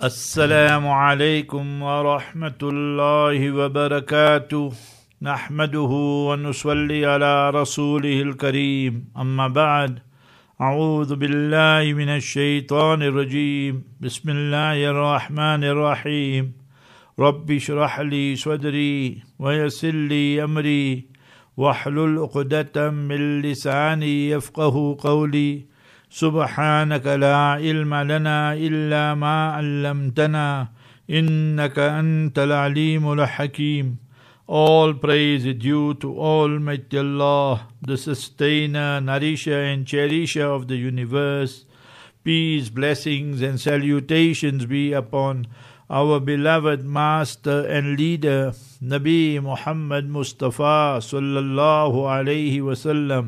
السلام عليكم ورحمة الله وبركاته نحمده ونصلي على رسوله الكريم أما بعد أعوذ بالله من الشيطان الرجيم بسم الله الرحمن الرحيم رب اشرح لي صدري ويسر لي أمري واحلل عقدة من لساني يفقه قولي سبحانك لا علم لنا إلا ما علمتنا إنك أنت العليم الحكيم. All praise is due to Almighty Allah, the sustainer, nourisher and cherisher of the universe. Peace, blessings and salutations be upon our beloved master and leader, Nabi Muhammad Mustafa sallallahu alayhi wasallam.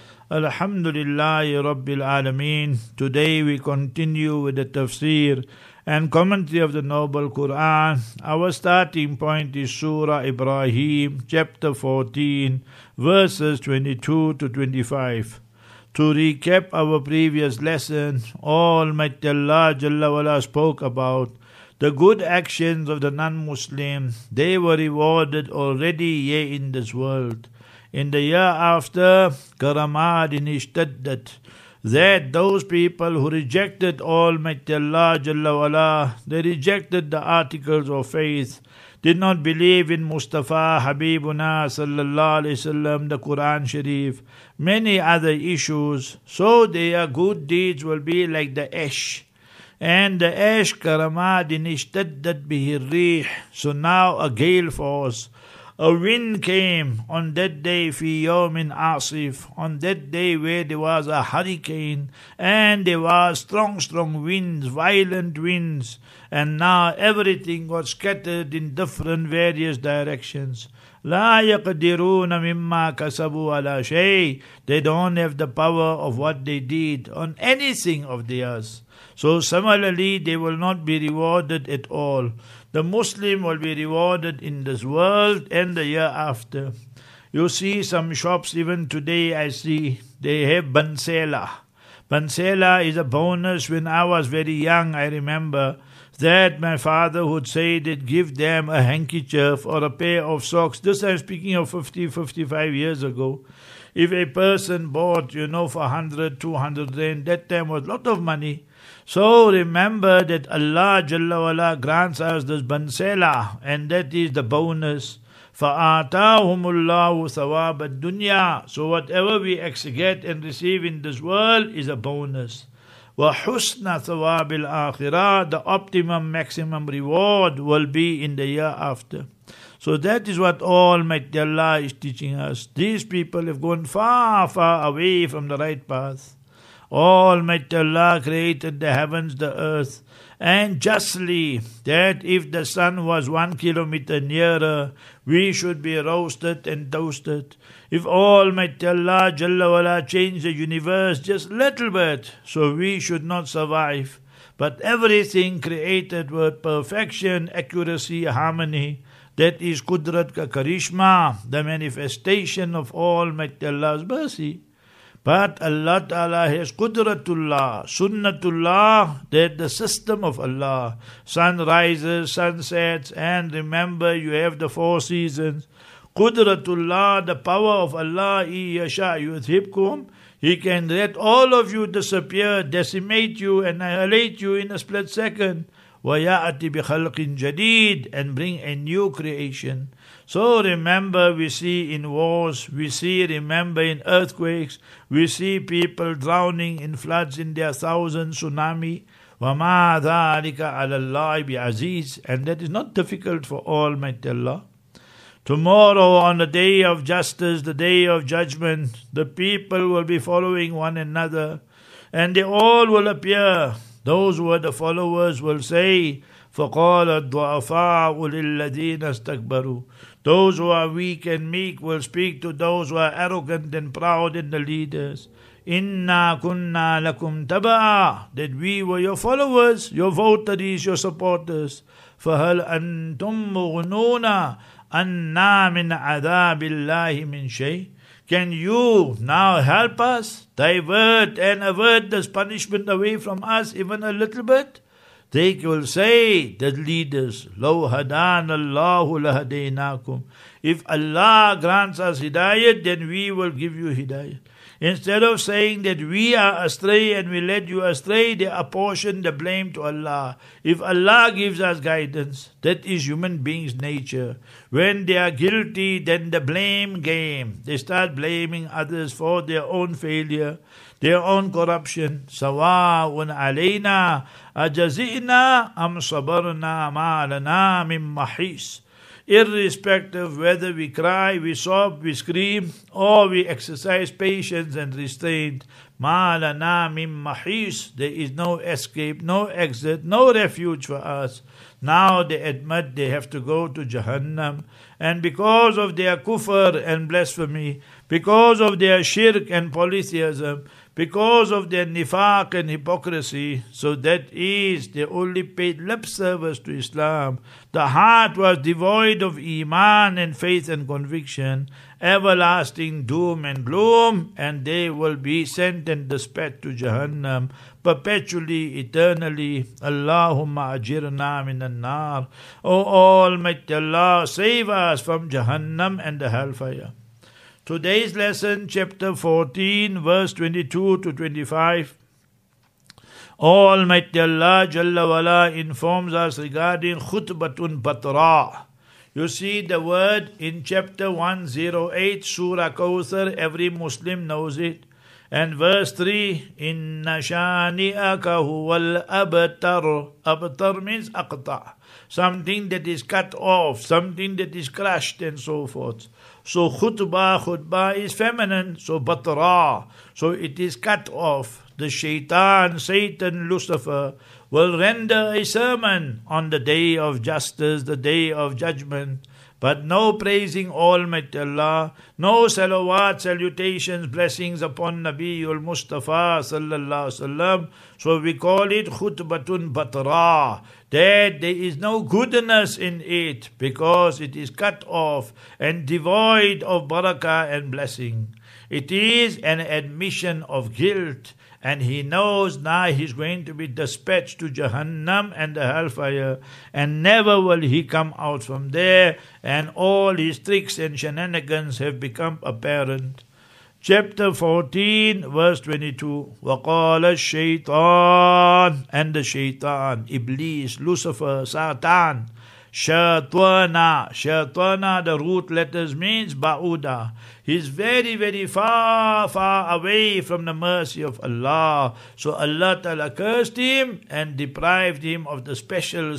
Alhamdulillahi Rabbil Alameen. Today we continue with the tafsir and commentary of the Noble Quran. Our starting point is Surah Ibrahim, chapter 14, verses 22 to 25. To recap our previous lesson, Almighty Allah Jalla wala spoke about the good actions of the non-Muslim. They were rewarded already here in this world. In the year after, Karamadin ishtaddat, that those people who rejected Almighty Allah Jalla wala, they rejected the articles of faith, did not believe in Mustafa Habibuna sallallahu alayhi wasallam, the Quran Sharif, many other issues, so their good deeds will be like the ash. And the ash Karamadin ishtaddat bihi rih, so now a gale force, a wind came on that day, fi yawmin asif, on that day where there was a hurricane and there was strong winds, violent winds, and now everything got scattered in different various directions. La yaqdiruna mimma kasabu ala shay. They don't have the power of what they did on anything of theirs. So similarly, they will not be rewarded at all. The Muslim will be rewarded in this world and the year after. You see some shops even today, I see, they have bansela. Bansela is a bonus. When I was very young, I remember that my father would say that give them a handkerchief or a pair of socks. This I'm speaking of 55 years ago. If a person bought, for 100, 200 rand, that time was a lot of money. So remember that Allah Jalla wala grants us this bansela, and that is the bonus. فَآتَاهُمُ اللَّهُ ثَوَابَ الدُّنْيَا. So whatever we get and receive in this world is a bonus. وَحُسْنَ ثَوَابِ الْآخِرَةِ. The optimum, maximum reward will be in the year after. So that is what Almighty Allah is teaching us. These people have gone far, far away from the right path. Almighty Allah created the heavens, the earth, and justly that if the sun was 1 kilometer nearer, we should be roasted and toasted. If Almighty Allah Jalla wala changed the universe just a little bit, so we should not survive. But everything created with perfection, accuracy, harmony. That is Qudrat ka Karishma, the manifestation of Almighty Allah's mercy. But Allah Ta'ala has Qudratullah, Sunnatullah, that the system of Allah. Sun rises, sun sets, and remember you have the 4 seasons. Qudratullah, the power of Allah, Yasha yudhibkum. He can let all of you disappear, decimate you, annihilate you in a split second. وَيَأْتِ بِخَلْقٍ جَدِيدٍ, and bring a new creation. So remember, we see in wars, remember in earthquakes, we see people drowning in floods in their thousand tsunami. وَمَا ذَلِكَ عَلَى اللَّهِ بِعَزِيزٍ, and that is not difficult for Almighty Allah. Tomorrow on the day of justice, the day of judgment, the people will be following one another, and they all will appear. Those who are the followers will say, فَقَالَ الضُّعَفَاءُ لِلَّذِينَ اسْتَكْبَرُوا. Those who are weak and meek will speak to those who are arrogant and proud in the leaders. إِنَّا كُنَّا لَكُمْ تَبَعًا, that we were your followers, your votaries, your supporters. فَهَلْ أَنْتُمْ مُغْنُونَ أَنَّا مِنْ عَذَابِ اللَّهِ مِنْ شَيْءٍ. Can you now help us divert and avert this punishment away from us even a little bit? They will say, the leaders, Law hadan Allahu lahadaynakum. If Allah grants us hidayat, then we will give you hidayat. Instead of saying that we are astray and we led you astray, they apportion the blame to Allah. If Allah gives us guidance, that is human beings' nature. When they are guilty, then the blame game. They start blaming others for their own failure, their own corruption. Sawa'un alayna ajazina am sabarna ma lana min mahis. Irrespective whether we cry, we sob, we scream, or we exercise patience and restraint, ma lana min mahis, there is no escape, no exit, no refuge for us. Now they admit they have to go to Jahannam, and because of their kufr and blasphemy, because of their shirk and polytheism, because of their nifaq and hypocrisy, so that is, they only paid lip service to Islam. The heart was devoid of iman and faith and conviction, everlasting doom and gloom, and they will be sent and dispatched to Jahannam, perpetually, eternally. Allahumma ajirna minan nar. O Almighty Allah, save us from Jahannam and the hellfire. Today's lesson, chapter 14, verse 22 to 25. Almighty Allah Jalla wala informs us regarding khutbatun batra. You see the word in chapter 108, Surah Kawthar, every Muslim knows it. And verse 3, Inna shani'aka huwal abtar. Abtar means aqta. Something that is cut off, something that is crushed and so forth. So khutbah is feminine, so batra. So it is cut off. The shaitan, Satan, Lucifer will render a sermon on the day of justice, the day of judgment. But no praising Almighty Allah, no salawat, salutations, blessings upon Nabiul Mustafa sallallahu alaihi wasallam. So we call it khutbatun batra. That there is no goodness in it because it is cut off and devoid of barakah and blessing. It is an admission of guilt. And he knows now he's going to be dispatched to Jahannam and the hellfire, and never will he come out from there, and all his tricks and shenanigans have become apparent. Chapter 14, verse 22. وَقَالَ الشَّيْطَانِ, and the shaitan, Iblis, Lucifer, Satan, Shaitana, the root letters means ba'uda. He's very, very far, far away from the mercy of Allah. So Allah Ta'ala cursed him and deprived him of the special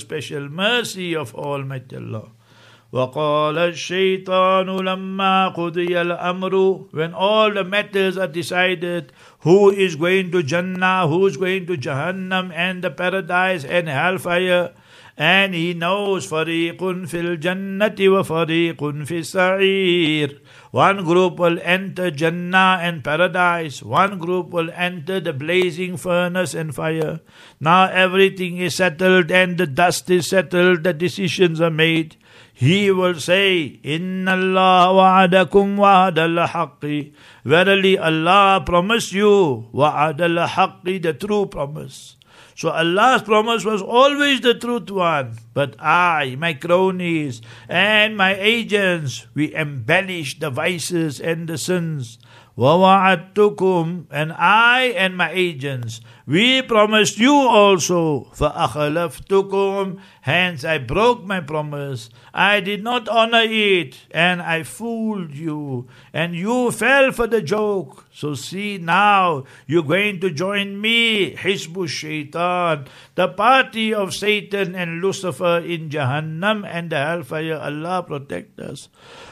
mercy of Almighty Allah. وَقَالَ الشَّيْطَانُ لَمَّا قُضِيَ الْأَمْرُ, when all the matters are decided, who is going to Jannah, who is going to Jahannam and the paradise and hellfire, and he knows فَرِيقٌ فِي الْجَنَّةِ وَفَرِيقٌ فِي السَّعِيرِ. One group will enter Jannah and paradise. One group will enter the blazing furnace and fire. Now everything is settled and the dust is settled. The decisions are made. He will say, Inna Allah wa'adakum wa'adal haqqi. Verily Allah promised you wa'adal haqqi, the true promise. So Allah's promise was always the truth one. But I, my cronies, and my agents, we embellish the vices and the sins. وَوَعَدْتُكُمْ, and I and my agents, we promised you also. فَأَخْلَفْتُكُمْ, hence I broke my promise. I did not honor it, and I fooled you, and you fell for the joke. So see now, you're going to join me, Hizbu Shaitan, the party of Satan and Lucifer in Jahannam and the hellfire. Allah protect us.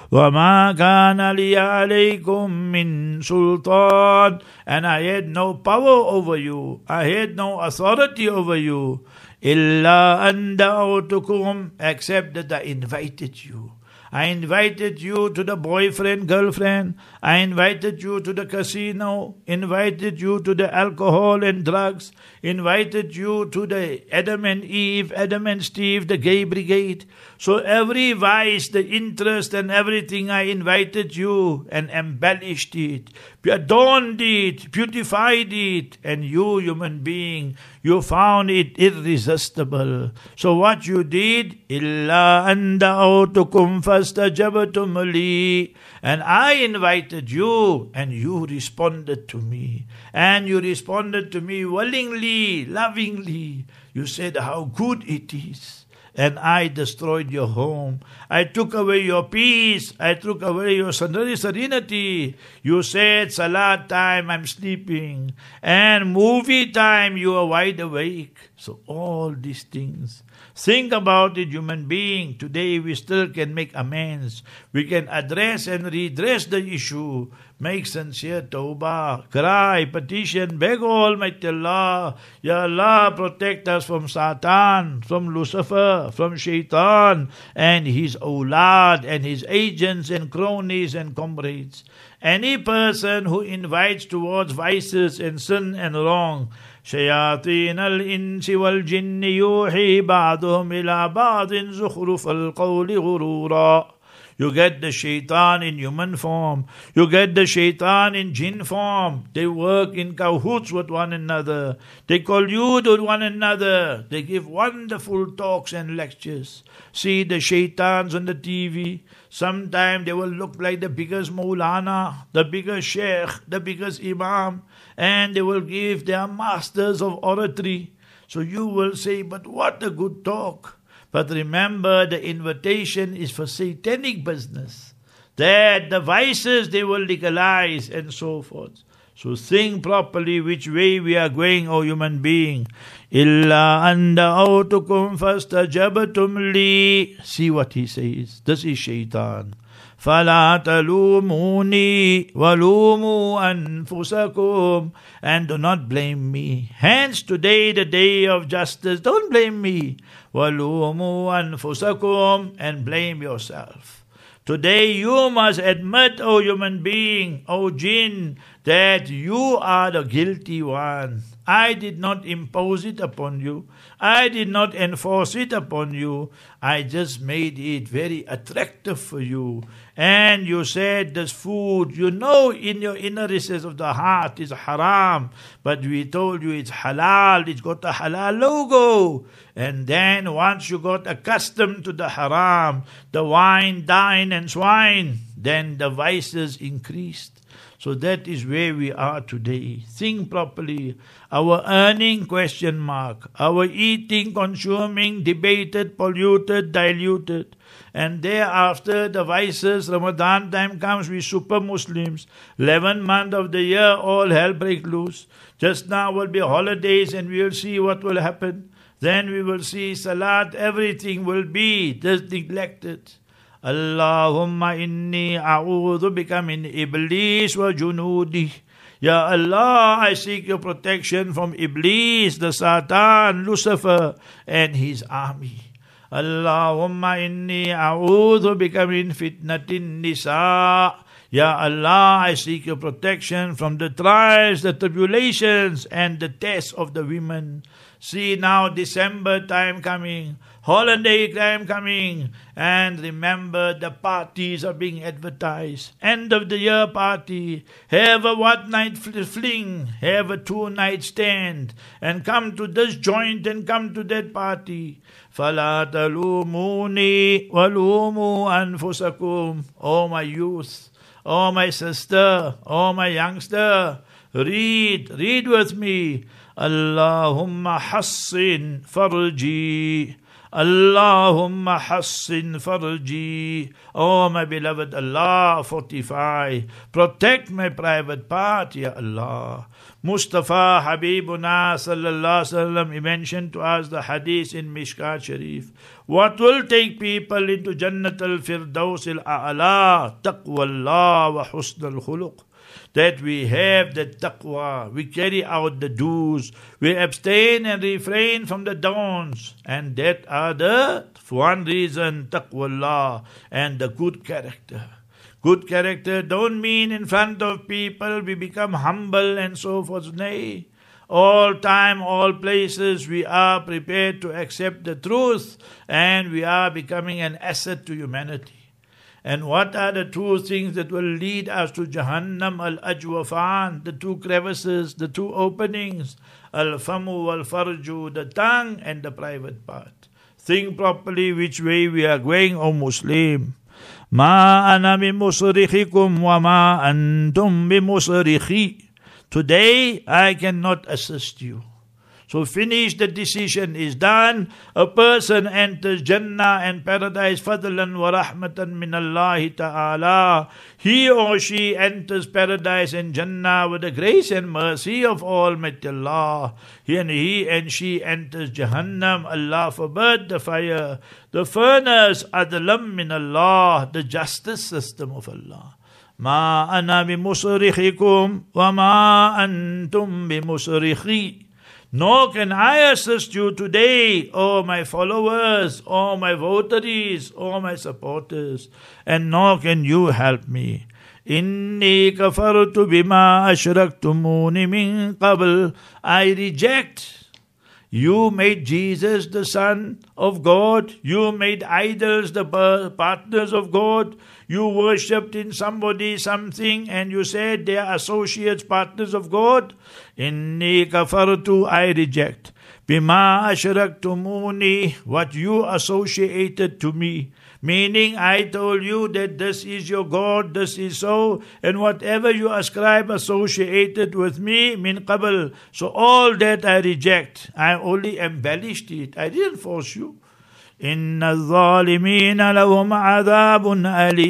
وَمَا كَانَ لِيَ عَلَيْكُمْ مِنْ سُلْطَانٍ, and I had no power over you, I had no authority over you, إِلَّا أَنْ دَعَوْتُكُمْ, except that I invited you. I invited you to the boyfriend, girlfriend. I invited you to the casino. Invited you to the alcohol and drugs. Invited you to the Adam and Eve, Adam and Steve, the gay brigade. So every vice, the interest and everything, I invited you and embellished it, adorned it, beautified it. And you, human being, You found it irresistible. So what you did, إِلَّا أَنْ دَعَوْتُكُمْ فَاسْتَجَبْتُمْ لِي, and I invited you, and you responded to me. And you responded to me willingly, lovingly. You said how good it is. And I destroyed your home. I took away your peace. I took away your serenity. You said, Salat time, I'm sleeping. And movie time, you are wide awake. So all these things. Think about it, human being. Today we still can make amends. We can address and redress the issue. Make sincere tawbah. Cry, petition, beg Almighty Allah. Ya Allah, protect us from Satan, from Lucifer, from Shaitan, and his awlad, and his agents and cronies and comrades. Any person who invites towards vices and sin and wrong, شياطين الإنس والجن يوحي بعضهم إلى بعض زخرف القول غرورا. You get the shaitan in human form. You get the shaitan in jinn form. They work in cahoots with one another. They collude with one another. They give wonderful talks and lectures. See the shaitans on the TV. Sometimes they will look like the biggest Maulana, the biggest Sheikh, the biggest Imam. And they will give their masters of oratory. So you will say, but what a good talk. But remember, the invitation is for satanic business. That the vices they will legalize and so forth. So think properly which way we are going, O human being. إِلَّا أَنْ دَعَوْتُكُمْ فَاسْتَجَبْتُمْ لِي. See what he says. This is shaitan. فَلَا تَلُومُونِي وَلُومُوا أَنفُسَكُمْ. And do not blame me. Hence today, the day of justice, don't blame me. وَلُومُوا أَنفُسَكُمْ. And blame yourself. Today you must admit, O human being, O jinn, that you are the guilty one. I did not impose it upon you. I did not enforce it upon you. I just made it very attractive for you. And you said this food, you know in your inner recess of the heart is haram. But we told you it's halal. It's got a halal logo. And then once you got accustomed to the haram, the wine, dine and swine, then the vices increased. So that is where we are today. Think properly. Our earning, question mark. Our eating, consuming, debated, polluted, diluted. And thereafter the vices, Ramadan time comes, we super Muslims. 11 months of the year, all hell break loose. Just now will be holidays and we will see what will happen. Then we will see salat, everything will be just neglected. Allahumma inni a'udhu bika min Iblis wa junudi. Ya Allah, I seek your protection from Iblis, the Satan, Lucifer, and his army. Allahumma inni a'udhu bika min fitnatin nisa. Ya Allah, I seek your protection from the trials, the tribulations, and the tests of the women. See now December time coming, holiday time coming, and remember the parties are being advertised. End of the year party, have a what night fling, have a 2-night stand, and come to this joint and come to that party. فَلَا تَلُومُونِي وَلُومُوا أَنفُسَكُمْ. Oh my youth, oh my sister, oh my youngster, read with me. Allahumma hassin farji. Allahumma hassin farji. Oh my beloved Allah, fortify, protect my private part, Ya Allah. Mustafa Habibuna sallallahu alaihi wasallam, he mentioned to us the hadith in Mishkat Sharif. What will take people into Jannat al-Firdaus al-A'la? Taqwa Allah wa husn al-khuluq. That we have the taqwa, we carry out the do's, we abstain and refrain from the don'ts, and that are the one reason, taqwa Allah, and the good character. Good character don't mean in front of people we become humble and so forth. Nay, all time, all places we are prepared to accept the truth, and we are becoming an asset to humanity. And what are the two things that will lead us to Jahannam? Al-Ajwafan, the two crevices, the two openings. Al-Famu wal-Farju, the tongue and the private part. Think properly which way we are going, O Muslim. Ma ana bimusrikhikum wa ma antum bimusrikhi. Today I cannot assist you. So finish, the decision is done. A person enters Jannah and paradise fadlan wa rahmatan min Allah ta'ala. He or she enters paradise and Jannah with the grace and mercy of Almighty Allah. He and she enters Jahannam, Allah forbid, the fire, the furnace, adlam min Allah, the justice system of Allah. Ma ana bimusrikhikum wa ma antum bimusrikhi. Nor can I assist you today, O my followers, O my votaries, O my supporters, and nor can you help me. Inni kafartu bima ashraktumuni min qabl. I reject. You made Jesus the Son of God. You made idols the partners of God. You worshipped in somebody something and you said they are associates, partners of God. Inni kafartu, I reject. Bima ashraktumuni, what you associated to me. Meaning I told you that this is your God, this is so, and whatever you ascribe associated with me, min qabl. So all that I reject. I only embellished it. I didn't force you. Inna zalimina lahum adhabun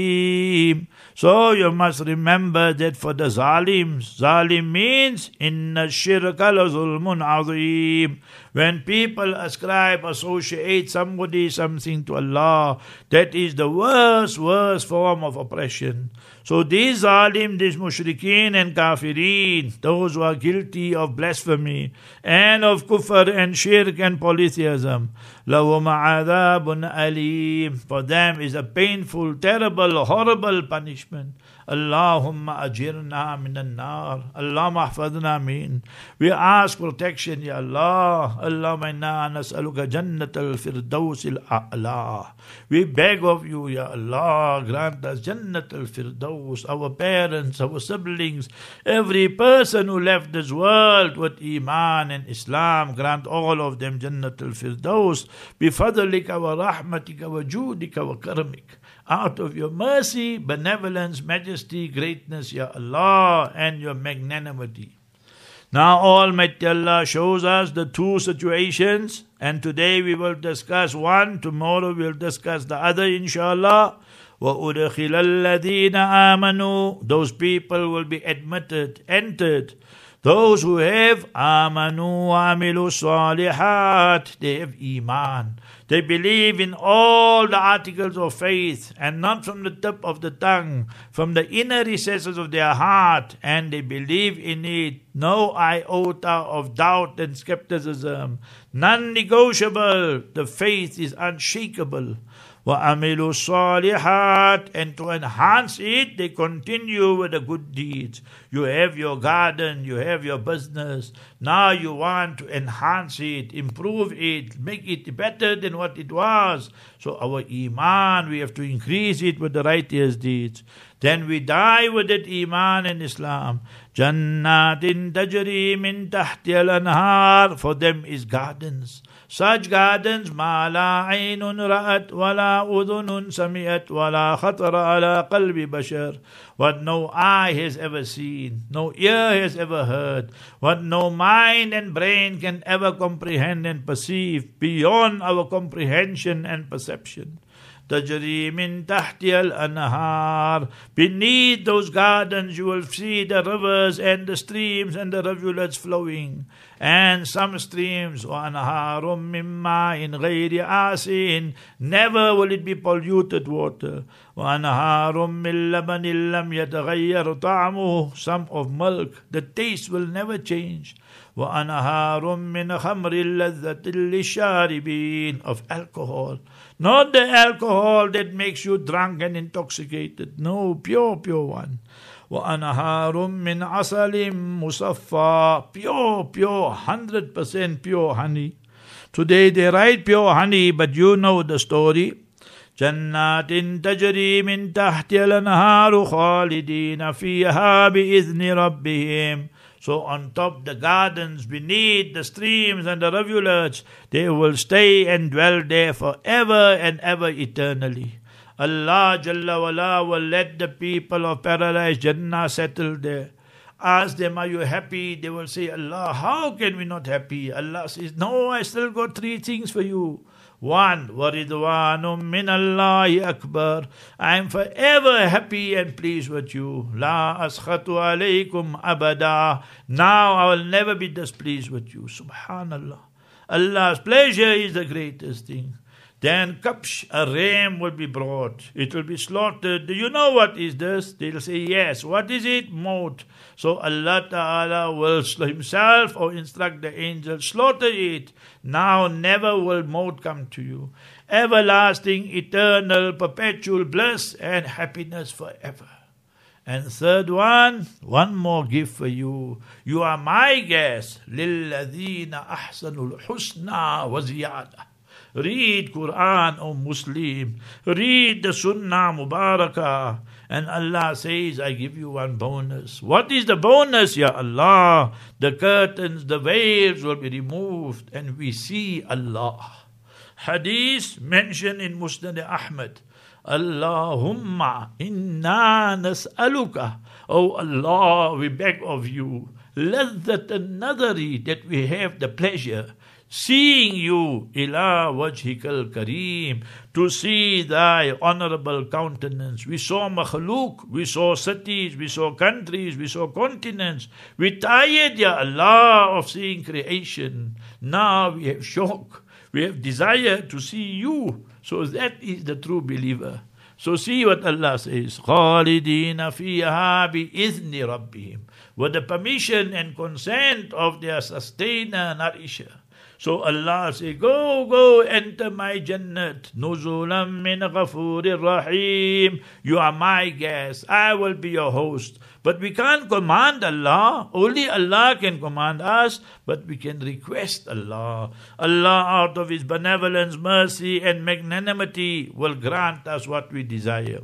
alim. So you must remember that for the zalims, zalim means inna shirka la zulmun azim. When people ascribe, associate somebody, something to Allah, that is the worst form of oppression. So these zalim, these mushrikeen and kafirin, those who are guilty of blasphemy and of kufr and shirk and polytheism, lahum adhabun alim. For them is a painful, terrible, horrible punishment. Allahumma ajirna minan nar. Allah mahfadna min. We ask protection, Ya Allah. Allahumma inna nas'aluka jannat al-firdaus al-a'la. We beg of you, Ya Allah, grant us jannat al-firdaus, our parents, our siblings, every person who left this world with iman and Islam, grant all of them jannat al-firdaus, bifadlika wa rahmatika wa judika wa karamik. Out of your mercy, benevolence, majesty, greatness, Ya Allah, and your magnanimity. Now Almighty Allah shows us the two situations, and today we will discuss one, tomorrow we will discuss the other, inshallah. وَأُدْخِلَ الَّذِينَ آمَنُوا. Those people will be admitted, entered. Those who have amanu wa amilu salihat, they have iman. They believe in all the articles of faith and not from the tip of the tongue, from the inner recesses of their heart, and they believe in it. No iota of doubt and skepticism. Non-negotiable. The faith is unshakable. وَعَمِلُوا الصَّالِحَاتِ. And to enhance it, they continue with the good deeds. You have your garden, you have your business. Now you want to enhance it, improve it, make it better than what it was. So our iman, we have to increase it with the righteous deeds. Then we die with that iman and Islam. Jannatin tajri min tahti al-anhar. For them is gardens. Such gardens, ma la aynun ra'at, wa la udhunun sami'at, wa la khatara ala qalbi bashar. What no eye has ever seen, no ear has ever heard, what no mind and brain can ever comprehend and perceive, beyond our comprehension and perception. Tajri min tahti al-anhar. Beneath those gardens you will see the rivers and the streams and the rivulets flowing. And some streams, وَأَنْهَارٌ مِّن مَّاءٍ غَيْرِ آسِنٍ. Never will it be polluted water. وَأَنْهَارٌ مِّن لَبَنٍ لَمْ يَتَغَيَّرْ طَعْمُهُ. Some of milk, the taste will never change. وَأَنْهَارٌ مِّنْ خَمْرٍ لَذَّةٍ لِلشَّارِبِينَ. Of alcohol. Not the alcohol that makes you drunk and intoxicated. No, pure one. وَأَنْهَارٌ مِّنْ عَسَلٍ مُصَفَّى. Pure, 100% pure honey. Today they write pure honey, but you know the story. جنات تجري من تحتها الأنهار خالدين فيها بإذن ربهم. So on top the gardens, beneath the streams and the rivulets, they will stay and dwell there forever and ever eternally. Allah Jalla wala will let the people of paradise Jannah settle there. Ask them, are you happy? They will say, Allah, how can we not happy? Allah says, no, I still got three things for you. One, وَرِضْوَانٌ مِّنَ اللَّهِ أَكْبَرُ. I am forever happy and pleased with you. لَا أَسْخَطُ عَلَيْكُمْ أَبَدًا. Now I will never be displeased with you. Subhanallah. Allah's pleasure is the greatest thing. Then kapsh, a ram will be brought. It will be slaughtered. Do you know what is this? They'll say, yes. What is it? Maut. So Allah Ta'ala will himself or instruct the angel, slaughter it. Now never will maut come to you. Everlasting, eternal, perpetual bliss and happiness forever. And third one more gift for you. You are my guest. لِلَّذِينَ أَحْسَنُوا الْحُسْنَى وَزِيَادَةً. Read Quran, O Muslim. Read the Sunnah Mubarakah. And Allah says, I give you one bonus. What is the bonus, Ya Allah? The curtains, the veils will be removed and we see Allah. Hadith mentioned in Musnad Ahmad. Allahumma inna nas'aluka. Oh Allah, we beg of you. Ladhat al-nadari, that we have the pleasure seeing you, ila wajhikal kareem, to see thy honorable countenance. We saw makhluk, we saw cities, we saw countries, we saw continents. We tired, Ya Allah, of seeing creation. Now we have shauq, we have desire to see you. So that is the true believer. So see what Allah says. خَالِدِينَ فِيهَا بِإِذْنِ رَبِّهِمْ. With the permission and consent of their sustainer, nourisher. So Allah say, go, enter my Jannat. Nuzulam min ghafurir rahim. You are my guest. I will be your host. But we can't command Allah. Only Allah can command us. But we can request Allah. Allah, out of His benevolence, mercy and magnanimity, will grant us what we desire.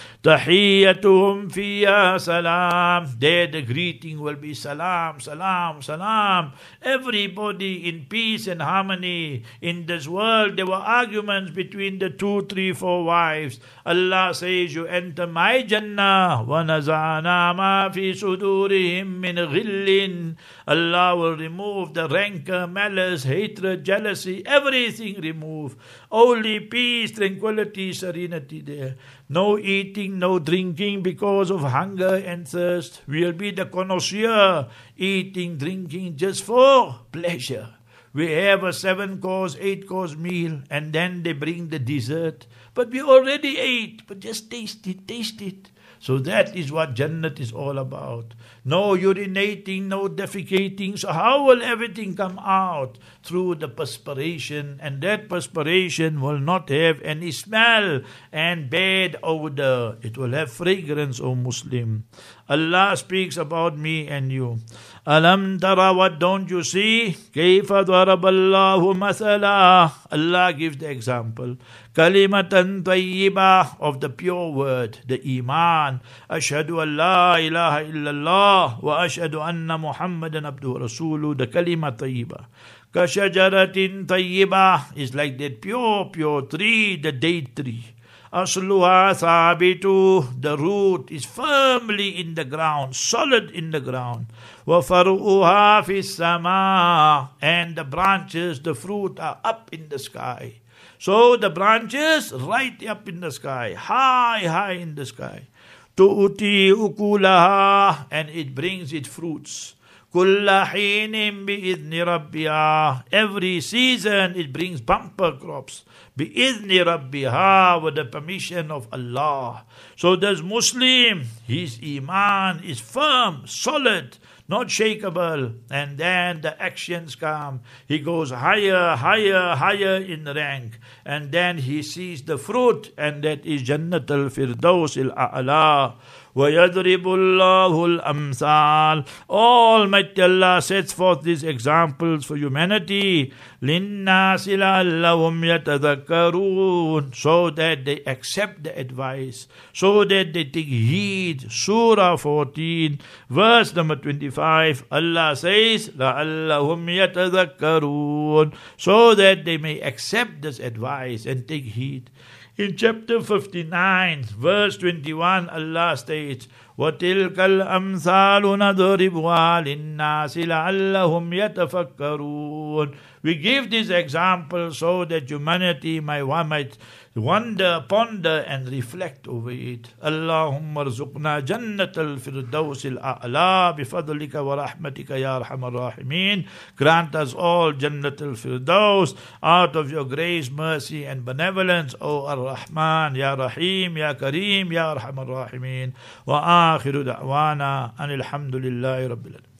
Tahiyyatuhum fiya salam. There the greeting will be salam, salam, salam. Everybody in peace and harmony. In this world there were arguments between the 2, 3, 4 wives. Allah says, you enter my Jannah. وَنَزَعْنَا مَا فِي صُدُورِهِمْ مِنْ غِلٍّ. Allah will remove the rancor, malice, hatred, jealousy, everything remove. Only peace, tranquility, serenity there. No eating, no drinking because of hunger and thirst. We'll be the connoisseur, eating, drinking just for pleasure. We have a 7-course, 8-course meal and then they bring the dessert. But we already ate, but just taste it. So that is what Jannat is all about. No urinating, no defecating. So how will everything come out? Through the perspiration. And that perspiration will not have any smell and bad odor. It will have fragrance, O Muslim. Allah speaks about me and you. Alam tara, what don't you see? Kayfa daraballahu mathala. Allah gives the example. Kalimatan tayyibah, of the pure word, the iman. Ashhadu an la ilaha illallah wa ashhadu anna Muhammadan abduhu rasuluhu, the kalima tayyibah. Kashajaratin tayyibah is like that pure tree, the date tree. Asluha thabitu, the root is firmly in the ground, solid in the ground. Wa faru'uha fis sama, and the branches, the fruit are up in the sky. So the branches right up in the sky, high in the sky. Tu'ti ukulaha, and it brings its fruits. Kulla hinin bi'idhni rabbiha, every season it brings bumper crops. Bi'idhni rabbiha, with the permission of Allah. So this Muslim, his iman is firm, solid, not shakeable. And then the actions come. He goes higher in rank. And then he sees the fruit, and that is Jannatul Firdaus al-A'la. وَيَضْرِبُ اللَّهُ الْأَمْثَالِ. Almighty Allah sets forth these examples for humanity. لِلنَّاسِ لَعَلَّهُمْ يَتَذَكَّرُونَ, so that they accept the advice, so that they take heed. Surah 14, verse number 25, Allah says, لَعَلَّهُمْ يَتَذَكَّرُونَ, so that they may accept this advice and take heed. In chapter 59, verse 21, Allah states, وَتِلْكَ الْأَمْثَالُ نَضْرِبُهَا لِلنَّاسِ لَعَلَّهُمْ يَتَفَكَّرُونَ. We give these examples so that humanity might wonder, ponder and reflect over it. Allahumma rzuqna jannat al-firdaus al-a'la bifadlika wa rahmatika ya arhamar rahimin. Grant us all jannat al-firdaus out of your grace, mercy and benevolence, O ar-Rahman, ya Rahim, ya Kareem, ya arhamar rahimin. Wa akhiru da'wana anil hamdulillahi rabbil alamin.